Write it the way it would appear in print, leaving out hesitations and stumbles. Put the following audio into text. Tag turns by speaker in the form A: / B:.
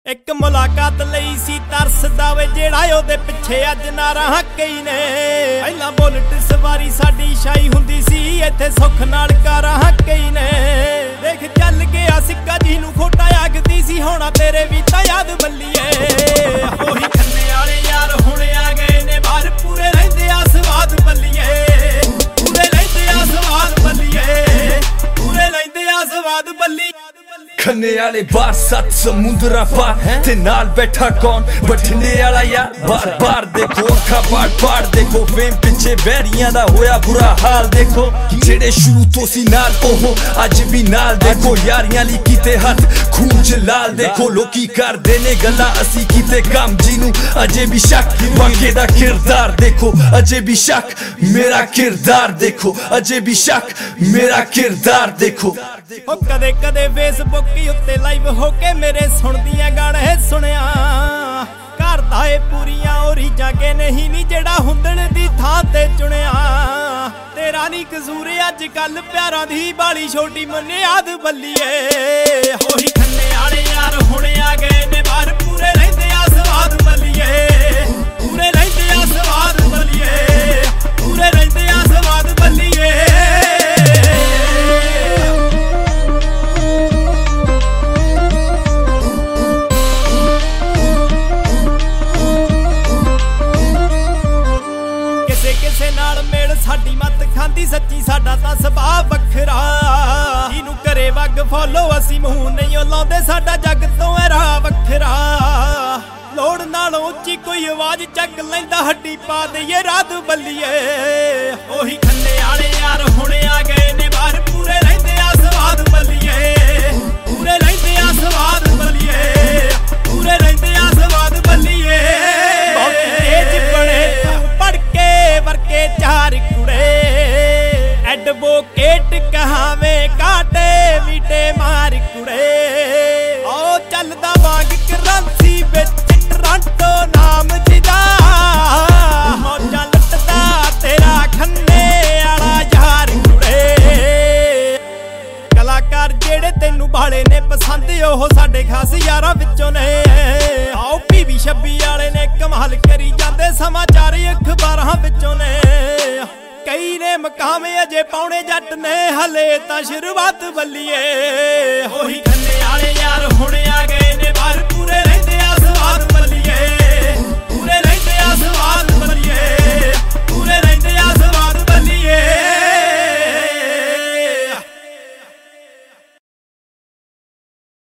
A: एक मुलाकात लई सी तरसदा वे जेड़ा ओदे पिछे अज ना रहा कई ने। पहला बुलेट सवारी साडी शाही हुंदी सी, इत्थे सुख नाल करां कई ने। देख चल गया सिक्का जी नूं खोटा आखदी सी, होना तेरे भी तां याद बल्लीए। ओही खन्ने वाले यार हुण आ गए ने बाहर, पूरे रहिंदे आ स्वाद बल्लीए। पूरे रहिंदे आ स्वाद बल्लीए, पूरे रहिंदे आ स्वाद बल्ली।
B: खन्ने वाले बार सत समुंदरा पार ते नाल बैठा कौन बठिंडे वाला यार। बार बार देखो अखा पाड़ पाड़ देखो, फेम पिछे वैरियां दा होया बुरा हाल देखो। जेड़े शुरू तो सी नाल ओहो अज भी नाल देखो, यारियां ली कीते हथ खून च लाल देखो। लोकी करदे ने गल्लां असी कीते कम, जीनू अजे भी शक बाके दा किरदार देखो। अजे भी शक मेरा किरदार देखो, अजे भी शक मेरा किरदार देखो।
A: कदे कदे फेसबुक उत्ते लाइव होके मेरे सुनदियां गाने सुनिया। करदा ए पूरियां ओ रीजां के नहीं नी जेड़ा हुंदण दी थां ते चुनिया। तेरा नी कसूर अज कल प्यारां दी बाली छोटी मन्ने याद बल्लीए। ओही खन्ने वाले यार हुण आ गए ने बाहर, पूरे रहिंदे आ स्वाद बल्लीए। पूरे रहिंदे आ स्वाद बल्लीए, पूरे रहिंदे आ स्वाद बल्लीए। किसे नाल मेल साडी मत खांदी सच्ची, साडा तां सुभाऽ वखरा। जिहनूं करे वग फॉलो असी मूंह नहीं लाउंदे, साडा जग तों है राह वखरा। लोड़ नालों उच्ची कोई आवाज चक लैंदा, हड्डी पा दईए रात बल्लीए। ओही खन्ने वाले यार हुण आ गए ने बाहर, पूरे रहिंदे आ स्वाद बल्लीए। पूरे रहिंदे आ स्वाद बल्लीए, पूरे रहिंदे आ स्वाद बल्लीए। वर्के चार कुड़े एडवोकेट कहावे काटे मीटे मार कुड़े। ओ चलदा वांग करंसी विच टोरंटो नाम जिदा, मौजा लुटदा तेरा खन्ने वाला यार कुड़े। कलाकार जेड़े तेनू भाले ने पसंद ओह साडे खास यारां विचों ने। आओ पीवी 26 वाले ने कमाल करी जांदे, समाचार अखबारां विचों ने। कई ने मकाम अजे पाउणे जट ने, हले तां शुरुआत बल्लीए।